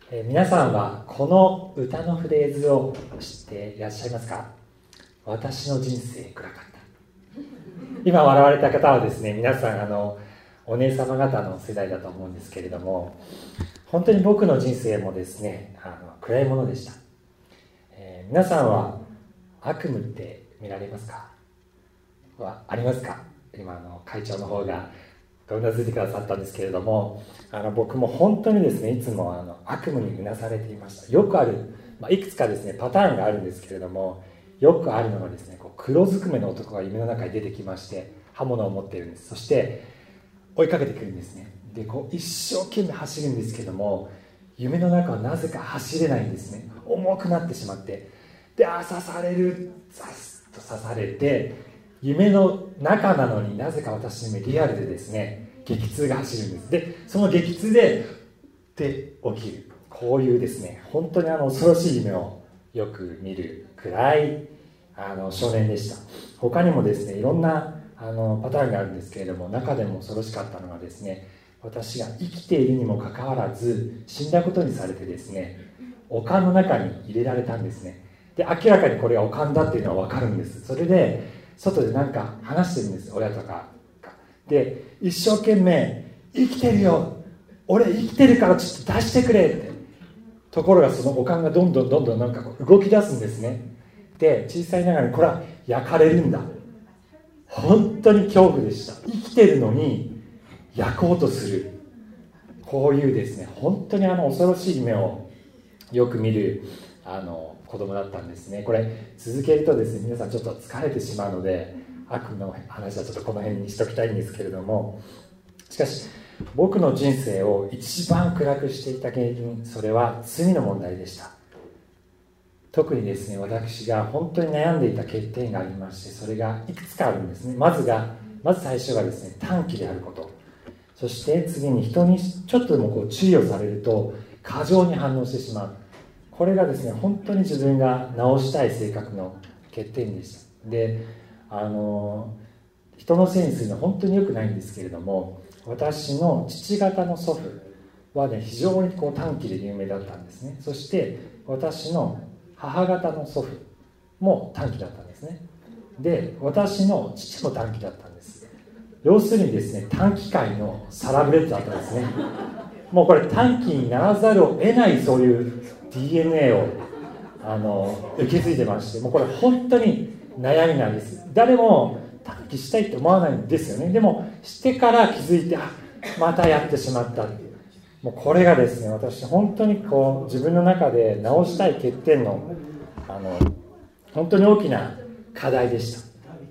皆さんはこの歌のフレーズを知っていらっしゃいますか？私の人生暗かった。今笑われた方はですね、皆さんお姉様方の世代だと思うんですけれども、本当に僕の人生もですね暗いものでした。皆さんは悪夢って見られますか？ありますか？今会長の方がうなずいてくださったんですけれども、僕も本当にですねいつも悪夢にうなされていました。よくある、いくつかですねパターンがあるんですけれども、よくあるのがですね、黒ずくめの男が夢の中に出てきまして刃物を持っているんです。そして追いかけてくるんですね。で一生懸命走るんですけども、夢の中はなぜか走れないんですね。重くなってしまって、で刺される、刺されて、夢の中なのになぜか私の夢リアルでですね激痛が走るんです。でその激痛で起きる、こういうですね本当に恐ろしい夢をよく見る暗い少年でした。他にもですねいろんなパターンがあるんですけれども、中でも恐ろしかったのがですね、私が生きているにもかかわらず死んだことにされてですね、丘の中に入れられたんですね。で明らかにこれが丘だっていうのは分かるんです。それで外でなんか話してるんです、親とかで。一生懸命生きてるよ、俺生きてるからちょっと出してくれって。ところがそのおかんがどんどんなんか動き出すんですね。で小さいながらにこれは焼かれるんだ。本当に恐怖でした。生きてるのに焼こうとする、こういうですね本当に恐ろしい夢をよく見る子供だったんですね。これ続けるとですね皆さんちょっと疲れてしまうので悪の話はちょっとこの辺にしときたいんですけれども、しかし僕の人生を一番暗くしていた原因、それは罪の問題でした。特にですね私が本当に悩んでいた欠点がありまして、それがいくつかあるんですね。まず最初がですね短気であること、そして次に人にちょっとでも注意をされると過剰に反応してしまう、これがですね本当に自分が直したい性格の欠点でした。で人のせいにするのは本当に良くないんですけれども、私の父方の祖父はね非常に短気で有名だったんですね。そして私の母方の祖父も短気だったんですね。で私の父も短気だったんです。要するにですね短気界のサラブレッドだったんですね。もうこれ短気にならざるを得ない、そういう DNA を受け継いでまして、もうこれ本当に悩みなんです。誰も短気したいって思わないんですよね。でもしてから気づいてまたやってしまったっていう、もうこれがですね私本当に自分の中で直したい欠点の本当に大きな課題でした。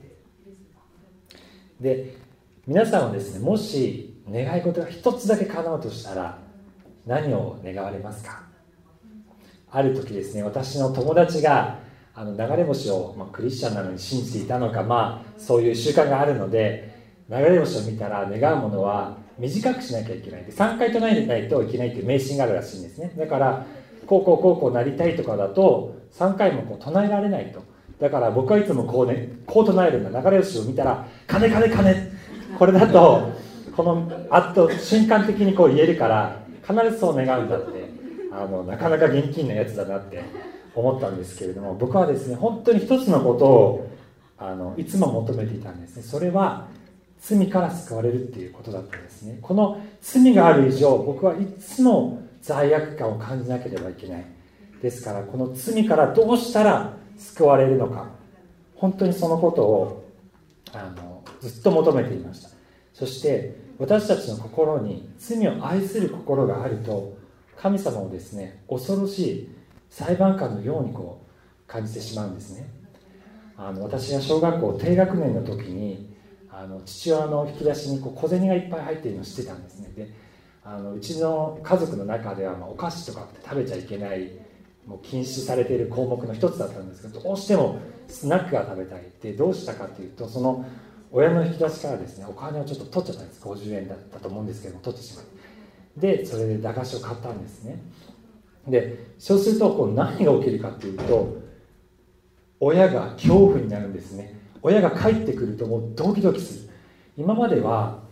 で皆さんはですね、もし願い事が一つだけ叶うとしたら何を願われますか？ある時ですね、私の友達が流れ星を、クリスチャンなのに信じていたのか、そういう習慣があるので、流れ星を見たら願うものは短くしなきゃいけない、3回唱えないといけないという迷信があるらしいんですね。だからこうなりたいとかだと3回も唱えられないと。だから僕はいつもこう唱えるんだ。流れ星を見たら金、これだと瞬間的に言えるから必ずそう願うんだって、なかなか現金なやつだなって思ったんですけれども、僕はですね本当に一つのことをいつも求めていたんですね。それは罪から救われるっていうことだったんですね。この罪がある以上、僕はいつも罪悪感を感じなければいけない。ですからこの罪からどうしたら救われるのか、本当にそのことをずっと求めていました。そして私たちの心に罪を愛する心があると、神様をですね恐ろしい裁判官のように感じてしまうんですね。私が小学校低学年の時に父親の引き出しに小銭がいっぱい入っているのを知ってたんですね。でうちの家族の中ではお菓子とかって食べちゃいけない、もう禁止されている項目の一つだったんですけど、どうしてもスナックが食べたい。でどうしたかというと、その親の引き出しからですねお金をちょっと取っちゃったんです。50円だったと思うんですけども取ってしまう。でそれで駄菓子を買ったんですね。でそうすると何が起きるかというと、親が恐怖になるんですね。親が帰ってくるともうドキドキする。今までは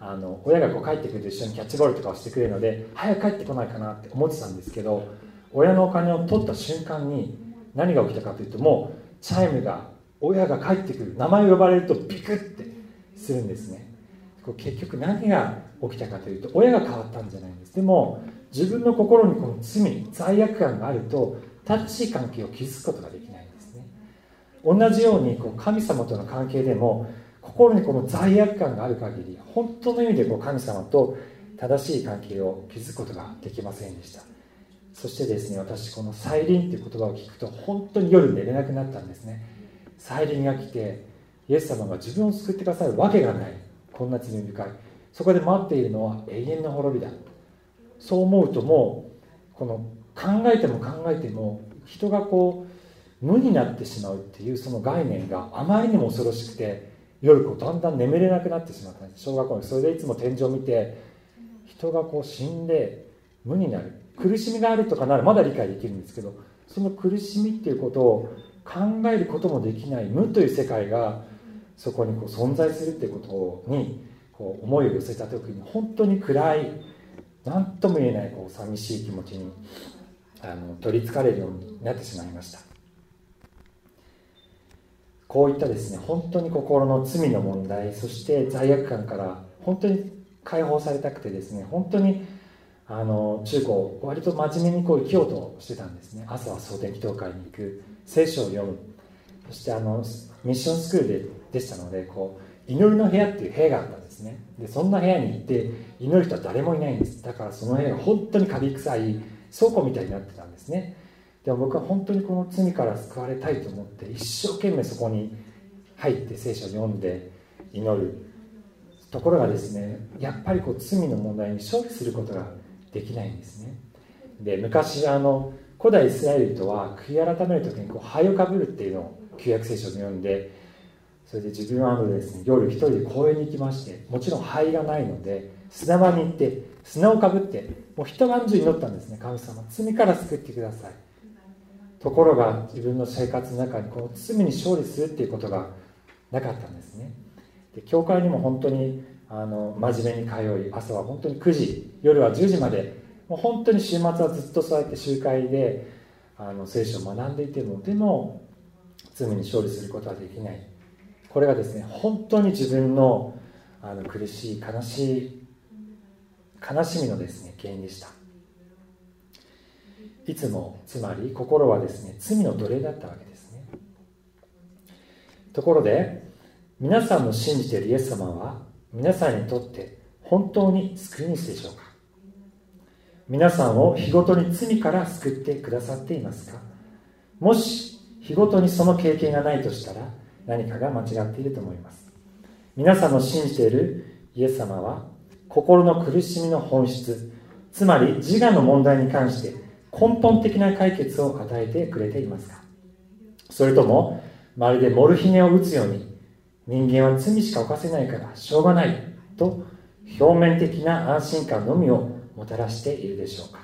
親が帰ってくると一緒にキャッチボールとかをしてくれるので、早く帰ってこないかなって思ってたんですけど、親のお金を取った瞬間に何が起きたかというと、もうチャイムが、親が帰ってくる、名前を呼ばれるとビクッてするんですね。結局何が起きたかというと、親が変わったんじゃないんです。でも自分の心にこの罪、罪悪感があると正しい関係を築くことができないんですね。同じように神様との関係でも、心にこの罪悪感がある限り、本当の意味で神様と正しい関係を築くことができませんでした。そしてですね、私この再臨という言葉を聞くと本当に夜寝れなくなったんですね。再臨が来て、イエス様が自分を救ってくださるわけがない、こんな罪深い、そこで待っているのは永遠の滅びだ。そう思うと、もうこの考えても考えても人が無になってしまうっていうその概念があまりにも恐ろしくて、夜だんだん眠れなくなってしまったんです。小学校にそれでいつも天井を見て、人が死んで無になる、苦しみがあるとかならまだ理解できるんですけど、その苦しみっていうことを考えることもできない無という世界がそこに存在するっていうことに思いを寄せた時に、本当に暗い、何とも言えない寂しい気持ちに取りつかれるようになってしまいました。こういったですね、本当に心の罪の問題、そして罪悪感から本当に解放されたくてですね、本当に中高割と真面目に生きようとしてたんですね。朝は総天祈祷会に行く、聖書を読む、そしてミッションスクールでしたので、祈りの部屋っていう部屋があったんですね。でそんな部屋に行って祈る人は誰もいないんです。だからその部屋が本当にカビ臭い倉庫みたいになってたんですね。でも僕は本当にこの罪から救われたいと思って一生懸命そこに入って聖書を読んで祈る。ところがですね、やっぱり罪の問題に勝利することができないんですね。で昔古代イスラエル人は悔い改める時に灰をかぶるっていうのを旧約聖書で読んで、それで自分はですね、夜一人で公園に行きまして、もちろん灰がないので砂場に行って砂をかぶってもう一晩中祈ったんですね。神様、罪から救ってください。ところが自分の生活の中にこの罪に勝利するっていうことがなかったんですね。で教会にも本当に真面目に通い、朝は本当に9時、夜は10時まで、もう本当に週末はずっとそうやって集会で聖書を学んでいても、でも罪に勝利することはできない。これがですね、本当に自分の苦しい悲しみのですね、原因でした。いつもつまり心はですね、罪の奴隷だったわけですね。ところで皆さんの信じているイエス様は皆さんにとって本当に救い主でしょうか。皆さんを日ごとに罪から救ってくださっていますか。もし日ごとにその経験がないとしたら何かが間違っていると思います。皆さんの信じているイエス様は心の苦しみの本質、つまり自我の問題に関して根本的な解決を与えてくれていますか。それともまるでモルヒネを打つように、人間は罪しか犯せないからしょうがないと表面的な安心感のみをもたらしているでしょうか。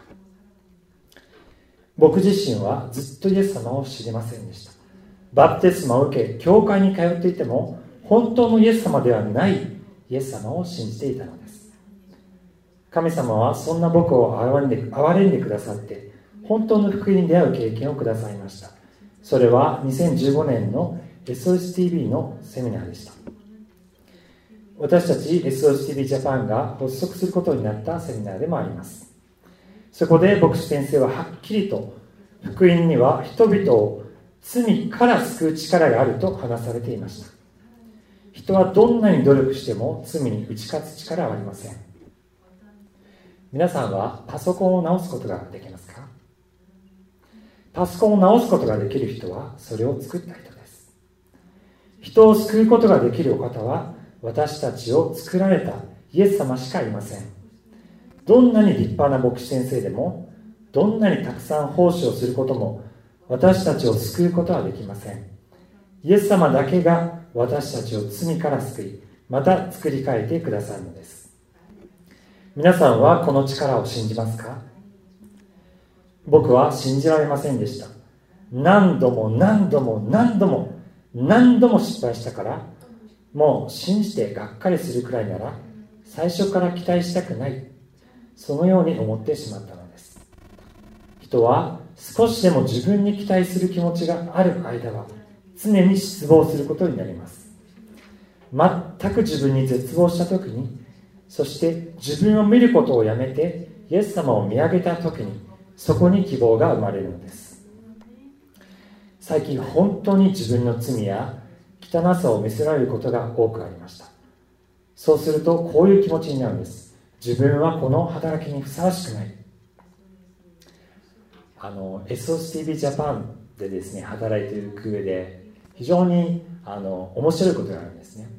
僕自身はずっとイエス様を知りませんでした。バプテスマを受け教会に通っていても本当のイエス様ではないイエス様を信じていたのです。神様はそんな僕を憐れんでくださって本当の福音に出会う経験をくださいました。それは2015年の SOSTV のセミナーでした。私たち SOSTV ジャパンが発足することになったセミナーでもあります。そこで牧師先生ははっきりと福音には人々を罪から救う力があると話されていました。人はどんなに努力しても罪に打ち勝つ力はありません。皆さんはパソコンを直すことができますか。パソコンを直すことができる人はそれを作った人です。人を救うことができるお方は私たちを作られたイエス様しかいません。どんなに立派な牧師先生でも、どんなにたくさん奉仕をすることも私たちを救うことはできません。イエス様だけが私たちを罪から救い、また作り変えてくださるのです。皆さんはこの力を信じますか。僕は信じられませんでした。何度も失敗したから、もう信じてがっかりするくらいなら最初から期待したくない、そのように思ってしまったのです。人は少しでも自分に期待する気持ちがある間は常に失望することになります。全く自分に絶望した時に、そして自分を見ることをやめてイエス様を見上げた時に、そこに希望が生まれるのです。最近本当に自分の罪や汚さを見せられることが多くありました。そうするとこういう気持ちになるんです。自分はこの働きにふさわしくない。SOSTV ジャパンでですね、働いていく上で非常に面白いことがあるんですね。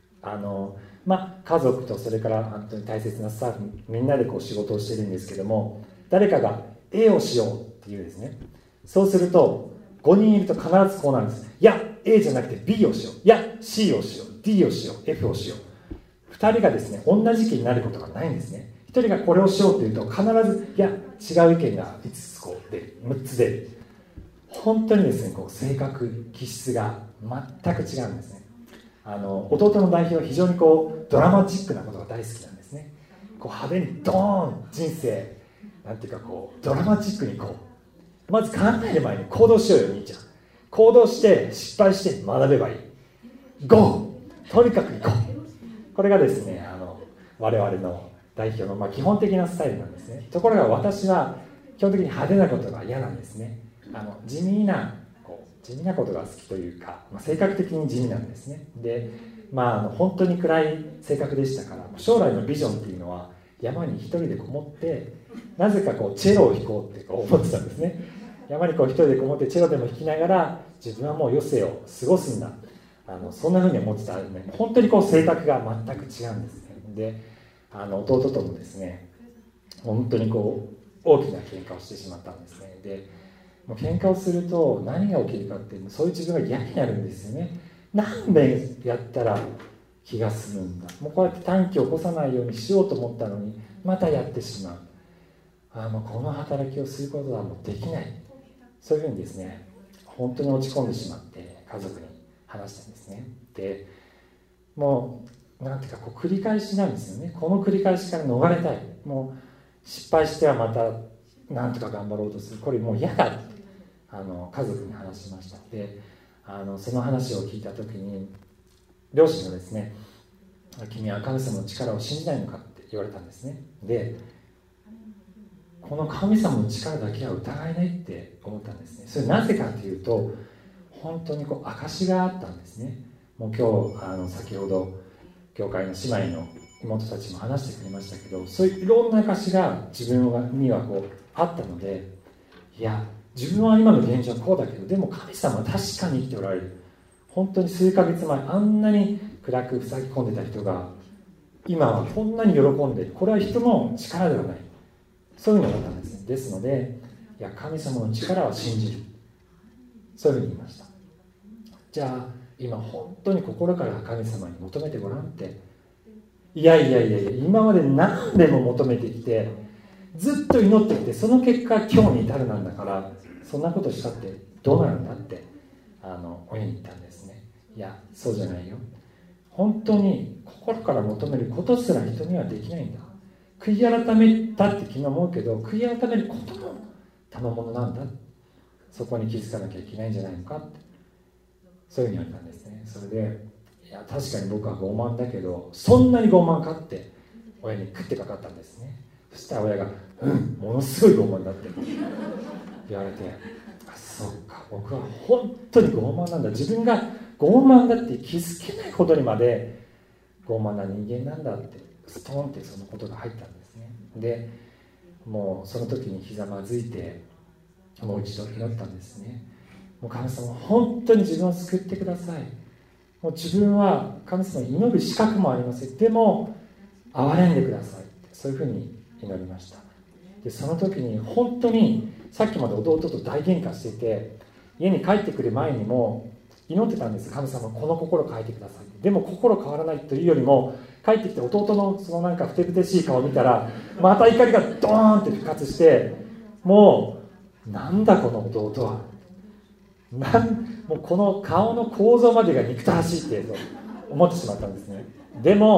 家族とそれから本当に大切なスタッフみんなでこう仕事をしているんですけども、誰かが A をしようっていうですね、そうすると5人いると必ずこうなるんです。いや A じゃなくて B をしよう、いや C をしよう、 D をしよう、 F をしよう。2人がですね同じ意見になることがないんですね。1人がこれをしようというと必ずいや違う意見が5つこう出る、6つ出る。本当にですねこう性格気質が全く違うんですね。弟の代表は非常にこうドラマチックなことが大好きなんですね。こう派手にドーン人生なんていうかこうドラマチックにこうまず考える前に行動しようよ兄ちゃん、行動して失敗して学べばいい、ゴーとにかく行こう。これがですね我々の代表の基本的なスタイルなんですね。ところが私は基本的に派手なことが嫌なんですね。地味なことが好きというか、性格的に地味なんですね。で、本当に暗い性格でしたから、将来のビジョンっていうのは山に一人でこもってなぜかこうチェロを弾こうって思ってたんですね。山にこう一人でこもってチェロでも弾きながら自分はもう余生を過ごすんだ、そんなふうに思ってたので、本当にこう性格が全く違うんですね。で弟ともですね本当にこう大きな喧嘩をしてしまったんですね。でもう喧嘩をすると何が起きるかっていうと、そういう自分が嫌になるんですよね。何遍やったら気が済むんだ、もうこうやって短期を起こさないようにしようと思ったのにまたやってしまう、もうこの働きをすることはもうできない、そういうふうにですね本当に落ち込んでしまって家族に話したんですね。でもうなんていうかこう繰り返しなんですよね。この繰り返しから逃れたい、もう失敗してはまたなんとか頑張ろうとする、これもう嫌だって家族に話しました。でその話を聞いた時に両親がですね、君は神様の力を信じないのかって言われたんですね。でこの神様の力だけは疑えないって思ったんですね。それなぜかというと本当にこう証があったんですね。もう今日先ほど教会の姉妹の妹たちも話してくれましたけど、そういういろんな証が自分にはこうあったので、いや自分は今の現状はこうだけど、でも神様は確かに生きておられる。本当に数ヶ月前あんなに暗く塞ぎ込んでた人が今はこんなに喜んでいる。これは人の力ではない、そういうふうに思ったんですね。ですのでいや神様の力は信じる、そういうふうに言いました。じゃあ今本当に心から神様に求めてごらんって、いや今まで何年も求めてきてずっと祈ってきて、その結果今日に至るなんだから、そんなことしたってどうなるんだって親に言ったんですね。いやそうじゃないよ、本当に心から求めることすら人にはできないんだ。悔い改めたって気が思うけど、悔い改めることも賜物なんだ、そこに気づかなきゃいけないんじゃないのかって、そういうふうに言われたんですね。それでいや確かに僕は傲慢だけど、そんなに傲慢かって親に食ってかかったんですね。そしたら親がものすごい傲慢だって言われて、そっか僕は本当に傲慢なんだ、自分が傲慢だって気づけないほどにまで傲慢な人間なんだってストーンってそのことが入ったんですね。でもうその時にひざまずいてもう一度祈ったんですね。もう神様本当に自分を救ってください、もう自分は神様に祈る資格もありません、でも憐れんでくださいって、そういうふうに祈りました。でその時に本当にさっきまで弟と大喧嘩していて、家に帰ってくる前にも祈ってたんです。神様この心変えてください。でも心変わらないというよりも、帰ってきて弟のそのなんかふてぶてしい顔を見たらまた怒りがドーンって復活して、もうなんだこの弟は、もうこの顔の構造までが憎たらしいって思ってしまったんですね。でも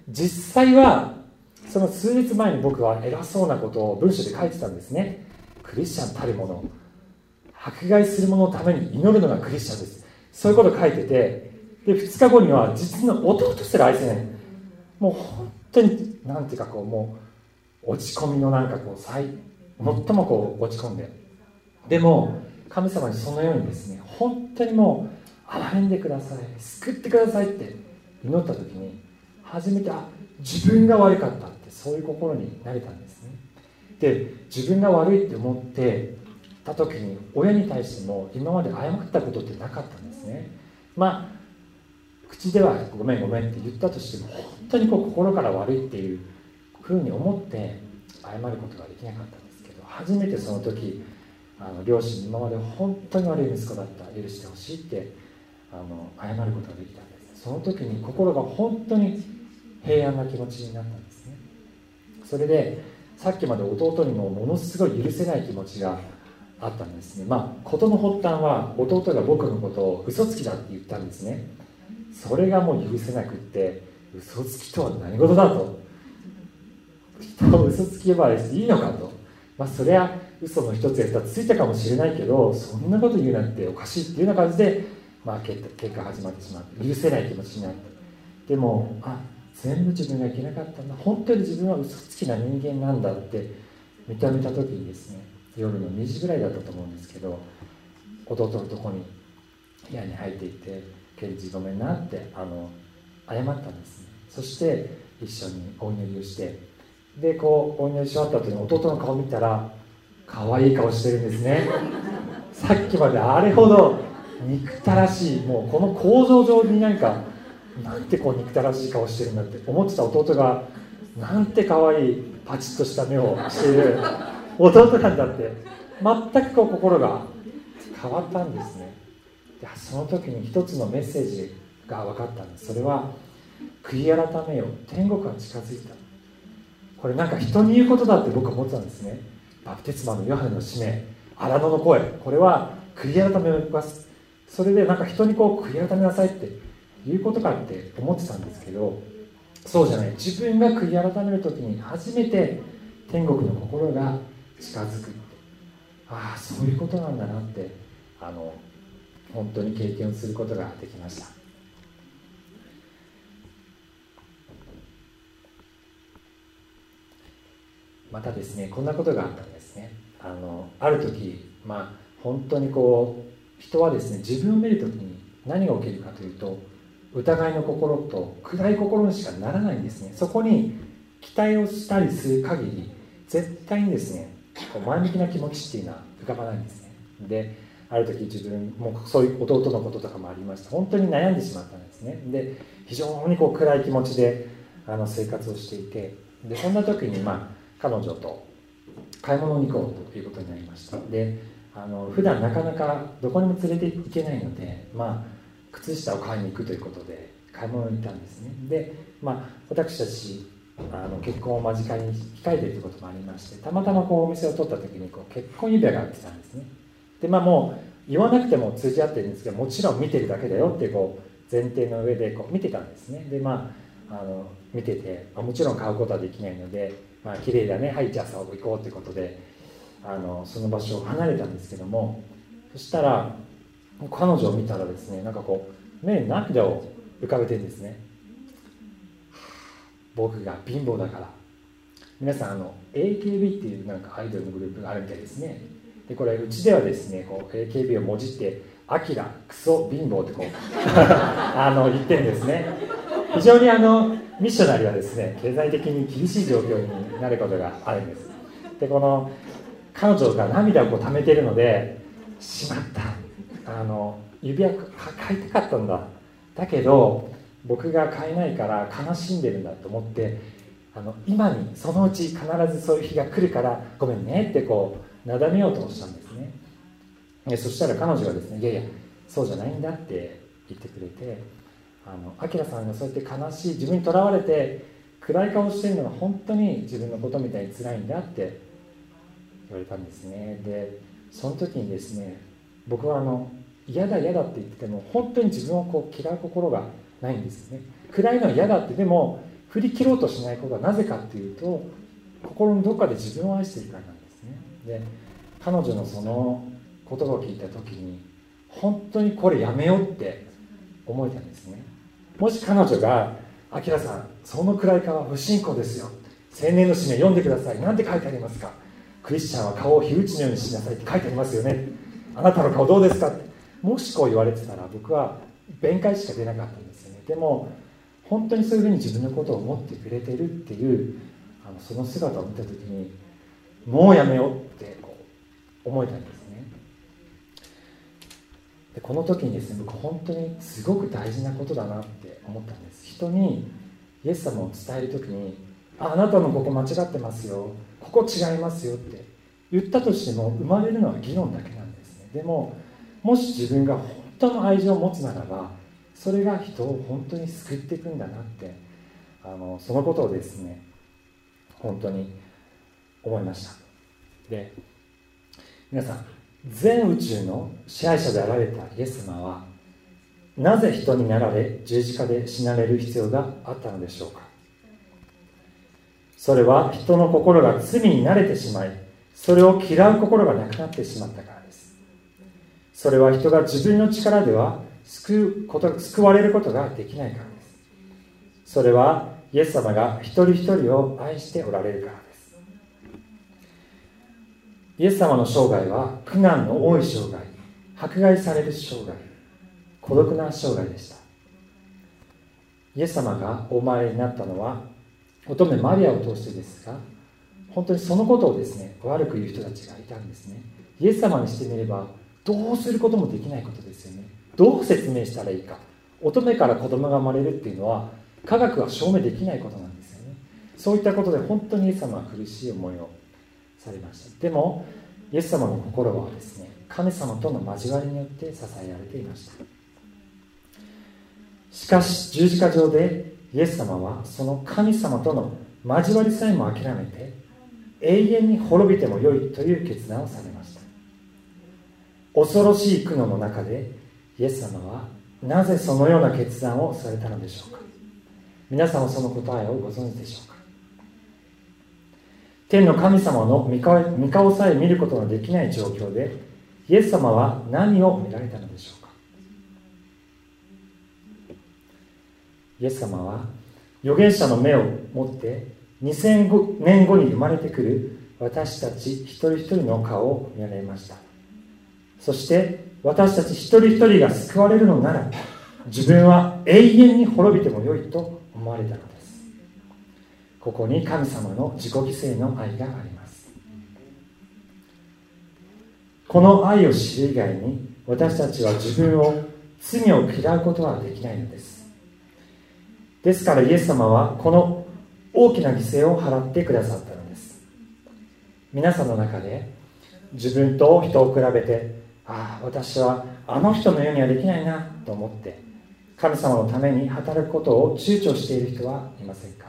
実際はその数日前に僕は偉そうなことを文章で書いてたんですね。クリスチャンたるもの、迫害する者のために祈るのがクリスチャンです、そういうことを書いてて、で2日後には実の弟すら愛せない、もう本当になんていうかこう、もう落ち込みのなんかこう最もこう落ち込んで、でも神様にそのようにですね、本当にもう憐れんでください、救ってくださいって祈った時に初めて自分が悪かったって、そういう心になれたんですね。で自分が悪いって思ってた時に親に対しても今まで謝ったことってなかったんですね。口ではごめんごめんって言ったとしても、本当にこう心から悪いっていうふうに思って謝ることができなかったんですけど、初めてその時両親に今まで本当に悪い息子だった、許してほしいって謝ることができたんです。その時に心が本当に平安な気持ちになったんですね。それでさっきまで弟にもものすごい許せない気持ちがあったんですね。事の発端は弟が僕のことを嘘つきだって言ったんですね。それがもう許せなくって、嘘つきとは何事だと、人を嘘つき呼ばわりしていいのかと、そりゃ嘘の一つや二つついたかもしれないけど、そんなこと言うなんておかしいっていうような感じで、結果始まってしまって、許せない気持ちになって、でも全部自分がいけなかったんだ、本当に自分は嘘つきな人間なんだって認めた時にですね、夜の2時ぐらいだったと思うんですけど、弟のとこに部屋に入っていって「ケンジごめんな」って謝ったんですね。そして一緒にお祈りをして、でこうお祈りし終わった後に弟の顔を見たら可愛い顔してるんですね。さっきまであれほど憎たらしい、もうこの構造上になんてこう憎たらしい顔してるんだって思ってた弟が、なんて可愛いパチッとした目をしている弟なんだって、全くこう心が変わったんですね。でその時に一つのメッセージが分かったんです。それは悔い改めよ、天国が近づいた。これ人に言うことだって僕は思ってたんですね。バプテスマのヨハネの使命、荒野の声、これは悔い改めをます。それで人にこう悔い改めなさいって言うことかって思ってたんですけど、そうじゃない。自分が悔い改める時に初めて天国の心が近づくって、そういうことなんだなって本当に経験をすることができました。またですね、こんなことがあったんですね。ある時、本当にこう人はですね、自分を見る時に何が起きるかというと、疑いの心と暗い心にしかならないんですね。そこに期待をしたりする限り絶対にですね、前向きな気持ちっていうのは浮かばないんですね。である時自分もそういう弟のこととかもありまして、本当に悩んでしまったんですね。で非常にこう暗い気持ちで生活をしていて、でそんな時に彼女と買い物に行こうということになりました。で普段なかなかどこにも連れて行けないので、靴下を買いに行くということで買い物に行ったんですね。で私たち結婚を間近に控えているということもありまして、たまたまお店を取った時に結婚指輪が売ってたんですね。でもう言わなくても通じ合ってるんですけど、もちろん見てるだけだよって前提の上で見てたんですね。で見てて、もちろん買うことはできないので、綺麗だね、はいじゃあ行こうということでその場所を離れたんですけども、そしたら彼女を見たらですね、目に涙を浮かべてるんですね。僕が貧乏だから。皆さんAKB っていうアイドルのグループがあるみたいですね。でこれうちではですね、AKB をもじって「アキラクソ貧乏」って言ってるんですね。非常にミッショナリーはですね、経済的に厳しい状況になることがあるんです。で彼女が涙を溜めているので、しまった、指輪買いたかったんだ、だけど僕が買えないから悲しんでるんだと思って、今にそのうち必ずそういう日が来るからごめんねってなだめようとしたんですね。でそしたら彼女がですね、いやいやそうじゃないんだって言ってくれて、アキラさんがそうやって悲しい、自分にとらわれて暗い顔してるのが本当に自分のことみたいに辛いんだって言われたんですね。でその時にですね、僕は嫌だ嫌だって言ってても本当に自分を嫌う心がないんですね。暗いのは嫌だって、でも振り切ろうとしないことはなぜかっていうと、心のどっかで自分を愛しているからなんですね。で、彼女のその言葉を聞いた時に、本当にこれやめようって思えたんですね。もし彼女が、アキラさん、そのくらいかは不信仰ですよ、青年の使命読んでください、なんて書いてありますか、クリスチャンは顔を火打ちのようにしなさいって書いてありますよね、あなたの顔どうですかって、もしこう言われてたら僕は弁解しか出なかったんですよね。でも本当にそういうふうに自分のことを思ってくれてるっていうその姿を見た時に、もうやめようって思えたんですね。でこの時にですね、僕本当にすごく大事なことだなって思ったんです。人にイエス様を伝える時に、あなたのここ間違ってますよ、ここ違いますよって言ったとしても、生まれるのは議論だけなんですね。でももし自分が本当の愛情を持つならば、それが人を本当に救っていくんだなって、そのことをですね、本当に思いました。で、皆さん、全宇宙の支配者であられたイエス様は、なぜ人になられ十字架で死なれる必要があったのでしょうか。それは人の心が罪に慣れてしまい、それを嫌う心がなくなってしまったからです。それは人が自分の力では救われることができないからです。それはイエス様が一人一人を愛しておられるからです。イエス様の生涯は苦難の多い生涯、迫害される生涯、孤独な生涯でした。イエス様がお生まれになったのは乙女マリアを通してですが、本当にそのことをですね、悪く言う人たちがいたんですね。イエス様にしてみればどうすることもできないことですよね。どう説明したらいいか。乙女から子供が生まれるっていうのは科学は証明できないことなんですよね。そういったことで本当にイエス様は苦しい思いをされました。でもイエス様の心はですね、神様との交わりによって支えられていました。しかし十字架上でイエス様はその神様との交わりさえも諦めて、永遠に滅びてもよいという決断をされました。恐ろしい苦悩の中でイエス様はなぜそのような決断をされたのでしょうか。皆さんはその答えをご存知でしょうか。天の神様の御顔さえ見ることのできない状況でイエス様は何を見られたのでしょうか。イエス様は預言者の目を持って2000年後に生まれてくる私たち一人一人の顔を見られました。そして私たち一人一人が救われるのなら、自分は永遠に滅びてもよいと思われたのです。ここに神様の自己犠牲の愛があります。この愛を知る以外に私たちは自分を、罪を嫌うことはできないのです。ですからイエス様はこの大きな犠牲を払ってくださったのです。皆さんの中で自分と人を比べて、私はあの人のようにはできないなと思って神様のために働くことを躊躇している人はいませんか。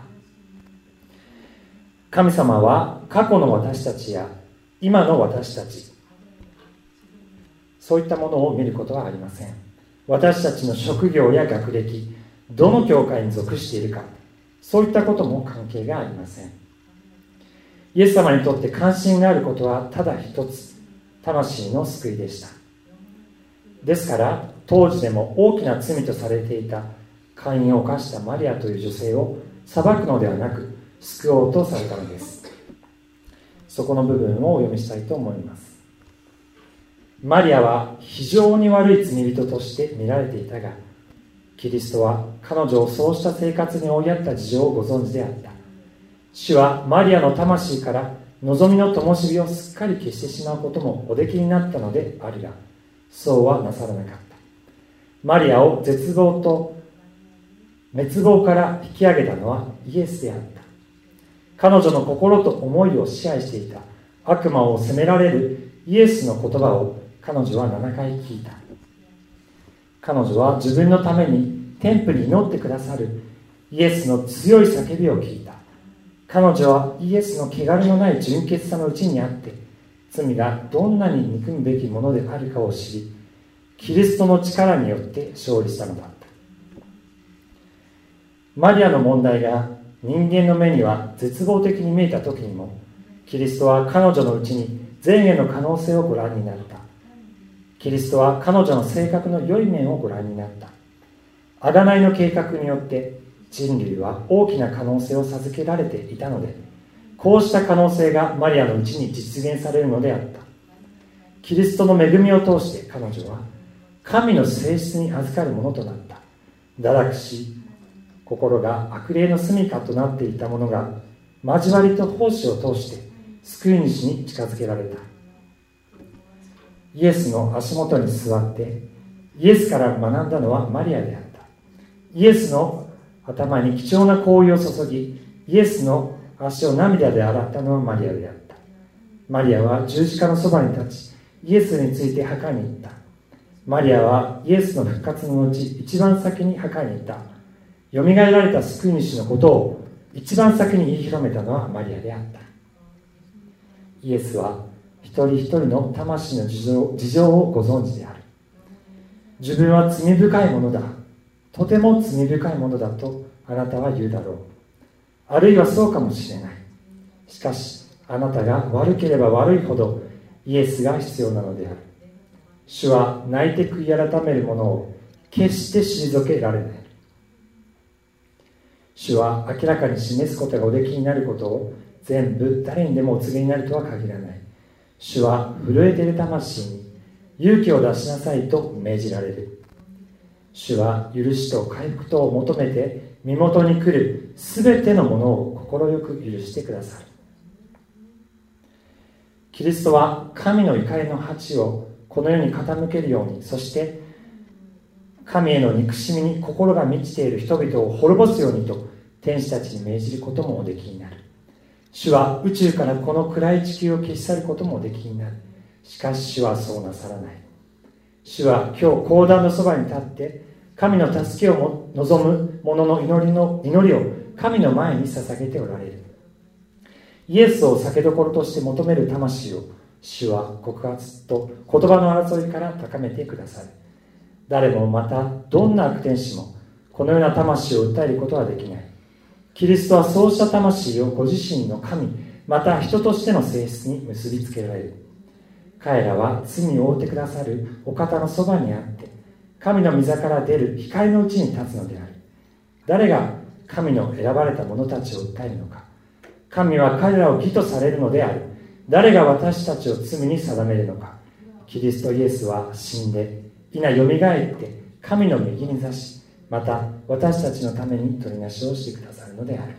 神様は過去の私たちや今の私たち、そういったものを見ることはありません。私たちの職業や学歴、どの教会に属しているか、そういったことも関係がありません。イエス様にとって関心があることはただ一つ、魂の救いでした。ですから当時でも大きな罪とされていた姦淫を犯したマリアという女性を裁くのではなく救おうとされたのです。そこの部分をお読みしたいと思います。マリアは非常に悪い罪人として見られていたが、キリストは彼女をそうした生活に追いやった事情をご存知であった。主はマリアの魂から望みの灯火をすっかり消してしまうこともおできになったのであるが、そうはなさらなかった。マリアを絶望と滅亡から引き上げたのはイエスであった。彼女の心と思いを支配していた悪魔を責められるイエスの言葉を彼女は7回聞いた。彼女は自分のために天父に祈ってくださるイエスの強い叫びを聞いた。彼女はイエスの汚れのない純潔さのうちにあって、罪がどんなに憎むべきものであるかを知り、キリストの力によって勝利したのだった。マリアの問題が人間の目には絶望的に見えた時にも、キリストは彼女のうちに善への可能性をご覧になった。キリストは彼女の性格の良い面をご覧になった。贖いの計画によって人類は大きな可能性を授けられていたので、こうした可能性がマリアのうちに実現されるのであった。キリストの恵みを通して彼女は神の性質に預かるものとなった。堕落し、心が悪霊の住処となっていたものが交わりと奉仕を通して救い主に近づけられた。イエスの足元に座ってイエスから学んだのはマリアであった。イエスの頭に貴重な香油を注ぎ、イエスの足を涙で洗ったのはマリアであった。マリアは十字架のそばに立ち、イエスについて墓に行った。マリアはイエスの復活の後、一番先に墓に行った。よみがえられた救い主のことを一番先に言い広めたのはマリアであった。イエスは一人一人の魂の事情をご存知である。自分は罪深いものだ、とても罪深いものだとあなたは言うだろう。あるいはそうかもしれない。しかしあなたが悪ければ悪いほどイエスが必要なのである。主は泣いて悔い改める者を決して退けられない。主は明らかに示すことがおできになることを全部誰にでもお告げになるとは限らない。主は震えている魂に勇気を出しなさいと命じられる。主は許しと回復とを求めて身元に来るすべてのものを快く許してくださる。キリストは神の怒りの鉢をこの世に傾けるように、そして神への憎しみに心が満ちている人々を滅ぼすようにと天使たちに命じることもおできになる。主は宇宙からこの暗い地球を消し去ることもおできになる。しかし主はそうなさらない。主は今日講談のそばに立って神の助けを望む者の祈りを神の前に捧げておられる。イエスを酒どころとして求める魂を主は告発と言葉の争いから高めてくださる。誰もまたどんな悪天使もこのような魂を訴えることはできない。キリストはそうした魂をご自身の神、また人としての性質に結びつけられる。彼らは罪を負ってくださるお方のそばにあって神の御座から出る光のうちに立つのである。誰が神の選ばれた者たちを訴えるのか。神は彼らを義とされるのである。誰が私たちを罪に定めるのか。キリストイエスは死んで皆よみがえって神の右に座し、また私たちのために取りなしをしてくださるのである。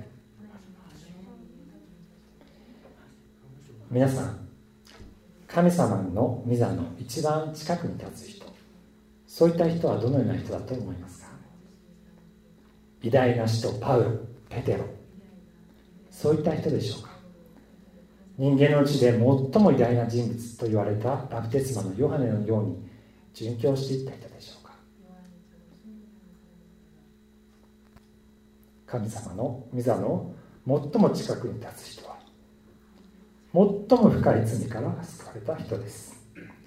皆さん、神様の御座の一番近くに立つ人、そういった人はどのような人だと思いますか？偉大な使徒パウロ、ペテロ、そういった人でしょうか？人間のうちで最も偉大な人物と言われたバプテスマのヨハネのように殉教していった人でしょうか？神様の御座の最も近くに立つ人は最も深い罪から救われた人です。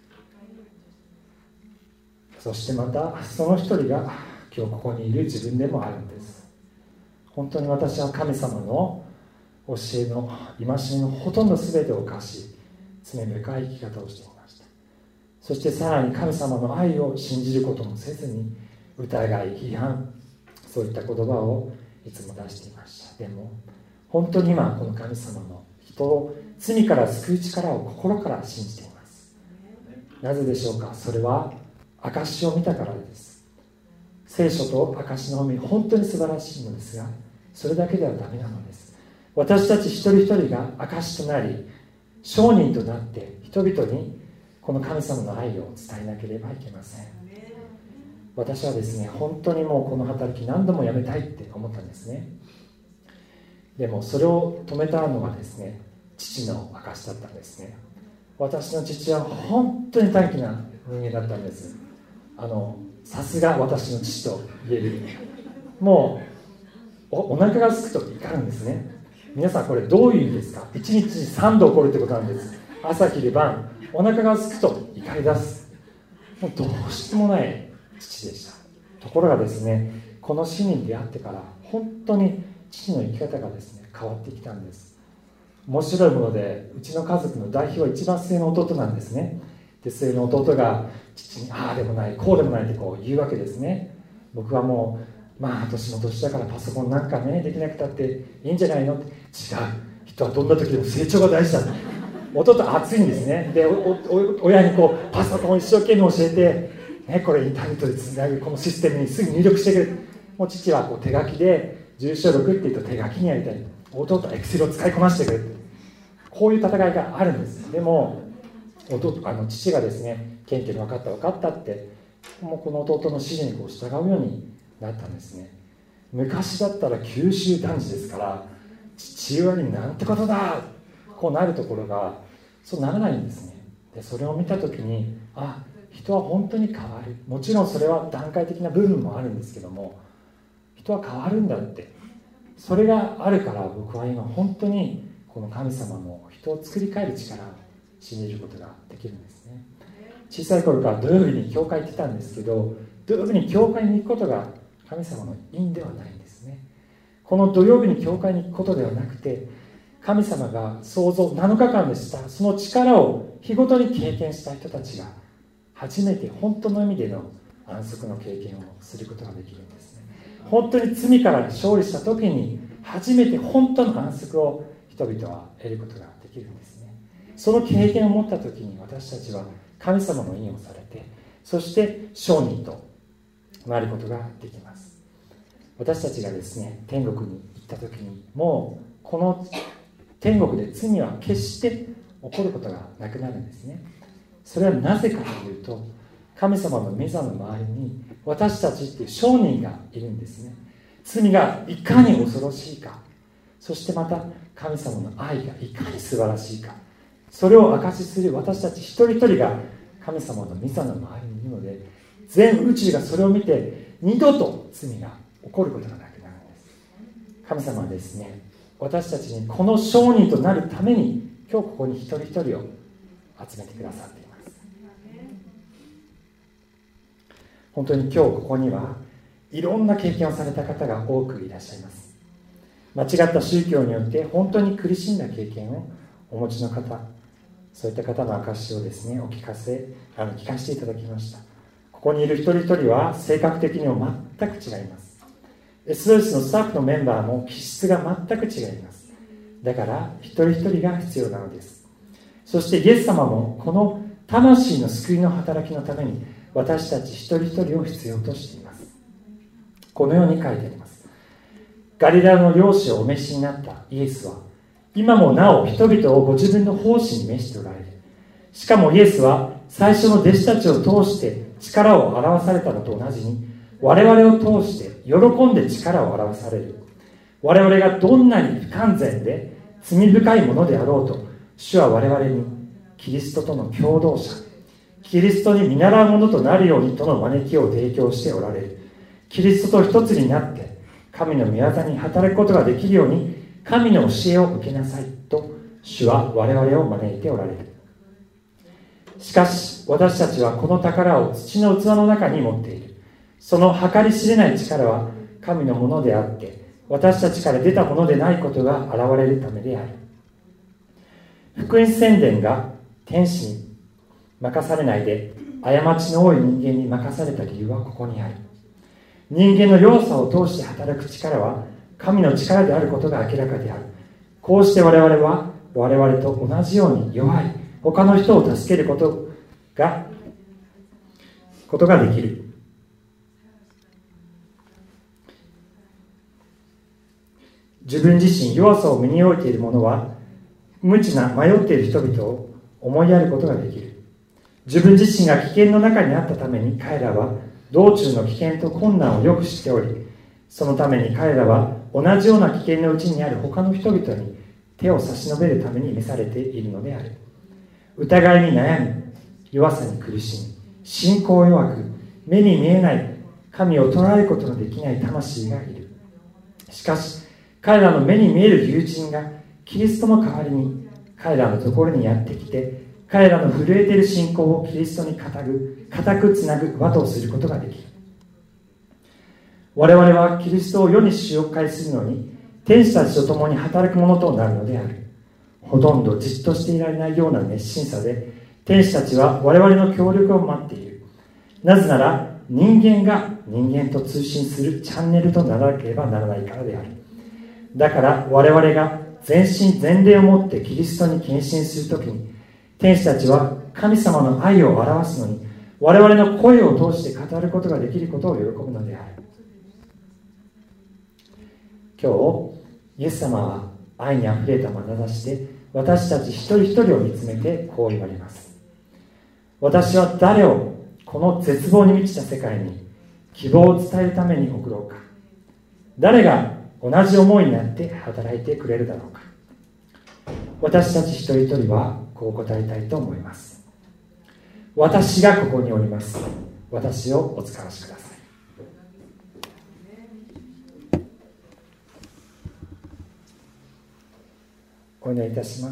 そしてまたその一人が今日ここにいる自分でもあるんです。本当に私は神様の教えの戒めのほとんど全てを犯し、罪深い生き方をしていました。そしてさらに神様の愛を信じることもせずに疑い、批判、そういった言葉をいつも出していました。でも本当に今この神様の人を罪から救う力を心から信じています。なぜでしょうか？それは証を見たからです。聖書と証の海、本当に素晴らしいのですが、それだけではダメなのです。私たち一人一人が証となり、証人となって人々にこの神様の愛を伝えなければいけません。私はですね、本当にもうこの働き何度もやめたいって思ったんですね。でもそれを止めたのはですね、父の証だったんですね。私の父は本当に短気な人間だったんです。さすが私の父と言える。もう お腹が空くと怒るんですね。皆さんこれどういう意味ですか？1日3度起こるってことなんです。朝昼晩お腹が空くと怒り出す。もうどうしようもない父でした。ところがですね、この死に出会ってから本当に父の生き方がですね変わってきたんです。面白いもので、うちの家族の代表は一番末の弟なんですね。で、末の弟が父にああでもないこうでもないってこう言うわけですね。僕はもう年も年だからパソコンなんかねできなくたっていいんじゃないのって、違う、人はどんな時でも成長が大事だ。弟熱いんですね。で、親にこうパソコンを一生懸命教えて、これインターネットでつなぐこのシステムにすぐ入力してくれる。もう父はこう手書きで住所録って言うと手書きにやりたい。弟はエクセルを使いこなしてくれる。こういう戦いがあるんです。でも父がですね、謙虚に分かったってもうこの弟の指示にこう従うようになったんですね。昔だったら九州男児ですから、父親になんてことだこうなるところがそうならないんですね。でそれを見た時に、人は本当に変わる。もちろんそれは段階的な部分もあるんですけども、人は変わるんだって、それがあるから僕は今本当にこの神様の人を作り変える力を信じることができるんですね。小さい頃から土曜日に教会行ってたんですけど、土曜日に教会に行くことが神様の意ではないんですね。この土曜日に教会に行くことではなくて、神様が創造7日間でしたその力を日ごとに経験した人たちが初めて本当の意味での安息の経験をすることができるんですね。本当に罪から勝利した時に初めて本当の安息を人々は得ることができるんですね。その経験を持った時に私たちは神様の意をされて、そして商人となることができます。私たちがですね天国に行った時に、もうこの天国で罪は決して起こることがなくなるんですね。それはなぜかというと、神様の御座の周りに私たちっていう商人がいるんですね。罪がいかに恐ろしいか、そしてまた神様の愛がいかに素晴らしいか、それを証しする私たち一人一人が神様の御座の周りにいるので、全宇宙がそれを見て二度と罪が起こることがなくなるんです。神様はですね、私たちにこの商人となるために今日ここに一人一人を集めてくださっています。本当に今日ここにはいろんな経験をされた方が多くいらっしゃいます。間違った宗教によって本当に苦しんだ経験をお持ちの方、そういった方の証をですね聞かせていただきました。ここにいる一人一人は性格的にも全く違います。SOS のスタッフのメンバーも気質が全く違います。だから一人一人が必要なのです。そしてイエス様もこの魂の救いの働きのために私たち一人一人を必要としています。このように書いてあります。ガリラヤの漁師をお召しになったイエスは今もなお人々をご自分の奉仕に召しておられる。しかもイエスは最初の弟子たちを通して力を表されたのと同じに、我々を通して喜んで力を表される。我々がどんなに不完全で罪深いものであろうと、主は我々にキリストとの共同者、キリストに見習うものとなるようにとの招きを提供しておられる。キリストと一つになって神の御業に働くことができるように神の教えを受けなさいと主は我々を招いておられる。しかし私たちはこの宝を土の器の中に持っている。その計り知れない力は神のものであって私たちから出たものでないことが現れるためである。福音宣伝が天使に任されないで過ちの多い人間に任された理由はここにある。人間の弱さを通して働く力は神の力であることが明らかである。こうして我々は我々と同じように弱い他の人を助けることができる。自分自身弱さを身に置いている者は無知な迷っている人々を思いやることができる。自分自身が危険の中にあったために彼らは道中の危険と困難をよく知っており、そのために彼らは同じような危険のうちにある他の人々に手を差し伸べるために召されているのである。疑いに悩み、弱さに苦しみ、信仰弱く、目に見えない神を捉えることのできない魂がいる。しかし彼らの目に見える友人がキリストの代わりに彼らのところにやってきて、彼らの震えている信仰をキリストに固くつなぐ輪とすることができる。我々はキリストを世に紹介するのに天使たちと共に働くものとなるのである。ほとんどじっとしていられないような熱心さで、天使たちは我々の協力を待っている。なぜなら、人間が人間と通信するチャンネルとならなければならないからである。だから我々が全身全霊をもってキリストに献身するときに、天使たちは神様の愛を表すのに、我々の声を通して語ることができることを喜ぶのである。今日、イエス様は愛にあふれた眼差しで私たち一人一人を見つめてこう言われます。私は誰をこの絶望に満ちた世界に希望を伝えるために送ろうか。誰が同じ思いになって働いてくれるだろうか。私たち一人一人はこう答えたいと思います。私がここにおります。私をお使わしください。お願いいたします。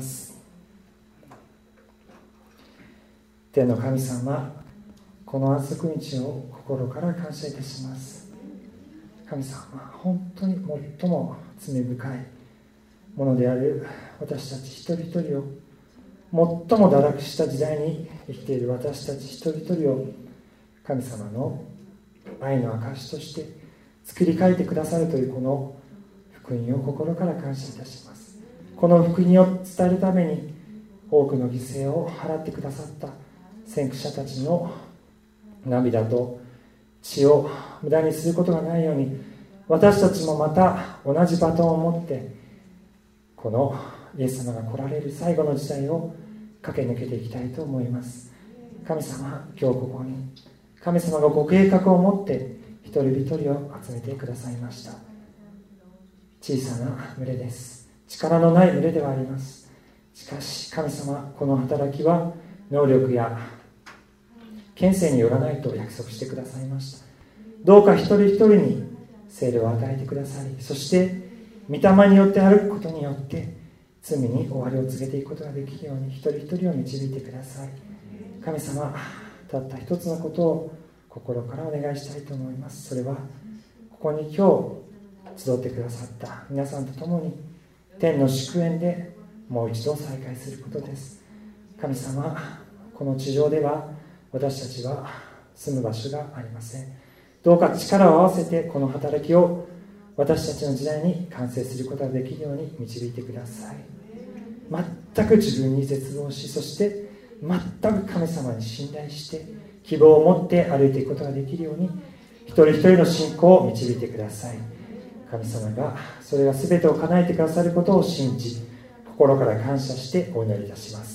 天の神様、この安息日を心から感謝いたします。神様、本当に最も罪深いものである私たち一人一人を、最も堕落した時代に生きている私たち一人一人を、神様の愛の証として作り変えてくださるというこの福音を心から感謝いたします。この福音を伝えるために多くの犠牲を払ってくださった先駆者たちの涙と血を無駄にすることがないように、私たちもまた同じバトンを持ってこのイエス様が来られる最後の時代を駆け抜けていきたいと思います。神様、今日ここに神様がご計画を持って一人一人を集めてくださいました。小さな群れです。力のない群れではあります。しかし神様、この働きは能力や権勢によらないと約束してくださいました。どうか一人一人に聖霊を与えてくださり、そして御霊によって歩くことによって罪に終わりを告げていくことができるように一人一人を導いてください。神様、たった一つのことを心からお願いしたいと思います。それはここに今日集ってくださった皆さんと共に天の祝宴でもう一度再会することです。神様、この地上では私たちは住む場所がありません。どうか力を合わせてこの働きを私たちの時代に完成することができるように導いてください。全く自分に絶望し、そして全く神様に信頼して希望を持って歩いていくことができるように、一人一人の信仰を導いてください。神様がそれが全てを叶えてくださることを信じ、心から感謝してお祈りいたします。